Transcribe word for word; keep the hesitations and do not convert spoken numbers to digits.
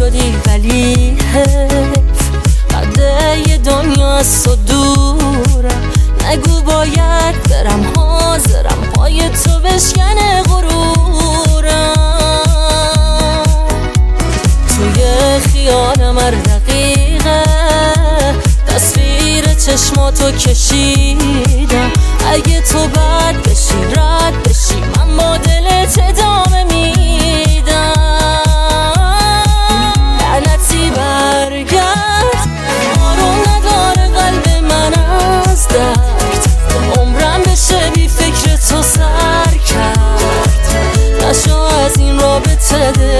شدی ولی حیف قده یه دنیا از تو دورم. نگو باید برم حاضرم پای تو بشکنه غرورم. توی خیالم هر دقیقه تصویر چشماتو کشیدم. اگه تو بد بشی رد بشی من با دلت ادامه میدم. لعنتی برگرد آروم نداره قلب من از درد. عمرم بشه بی فکر تو سر کرد. نشو از این رابطه